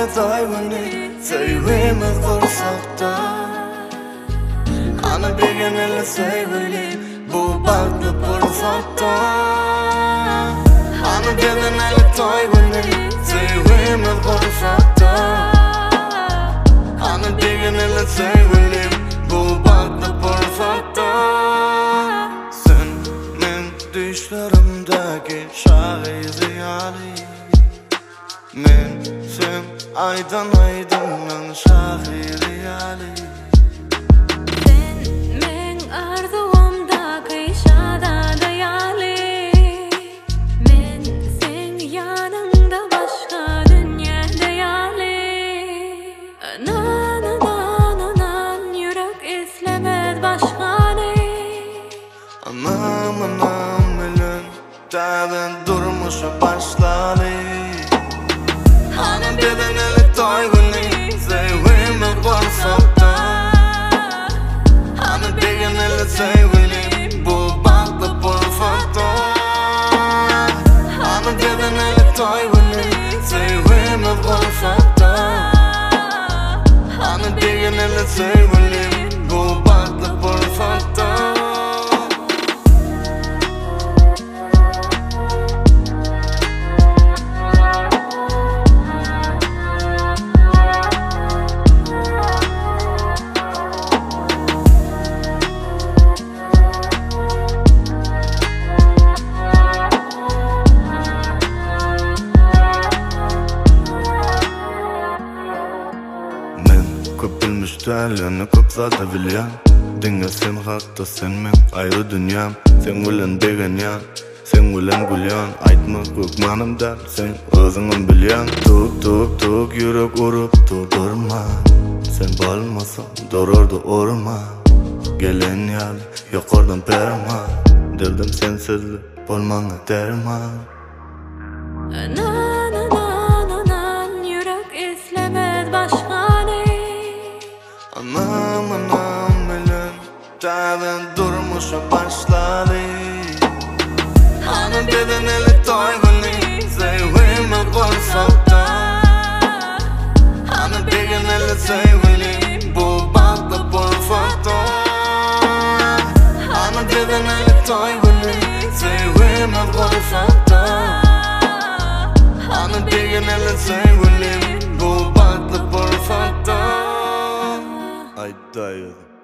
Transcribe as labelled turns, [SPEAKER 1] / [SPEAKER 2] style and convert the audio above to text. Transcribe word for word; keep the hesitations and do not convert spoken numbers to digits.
[SPEAKER 1] eller dayvani Sevimi korsakta Ana begen eller sevili Bu baklı pursakta Ana begen eller dayvani Sevimi korsakta Ana begen eller sevili Bu baklı pursakta Sen men düşlerimdeki şahidi yali Men sen aydan aydınlan şahidi yali
[SPEAKER 2] Sen men arzuamdaki şada yali Men sen yanımda başka dünyada yali Na na na na na yürek islemez başka ne
[SPEAKER 1] Anam anam elin Dağın durmuşa başladı Anam beden eli toyguni Sevimi korsakta Anam begen eli sevili Bu baklı pursakta Anam beden eli toyguni Sevimi korsakta Anam begen eli sevili Bu baklı pursakta Köp bilmiş değerlerini köp zata bilyan Dinge sen hatta sen men ayrı dünyam Sen bilen degen yan Sen bilen gülyan Aytma kökmanım der Sen özünün bilyan Tuk tuk tuk yürek urup durdurma Sen balmasan dururdu orma Gelen yal yukarıdan perma Derdim sensizlik bolmana derman
[SPEAKER 2] Na na na na na yürek islemez başka ne
[SPEAKER 1] Anam anam elin Dağın durmuşa başladı Anam beden eli toyguni Sevimi korsakta Anam begen eli sevili Bu baklı pursakta Anam beden eli toyguni Sevimi korsakta Anam begen eli sevili Bu baklı pursakta Ay dayı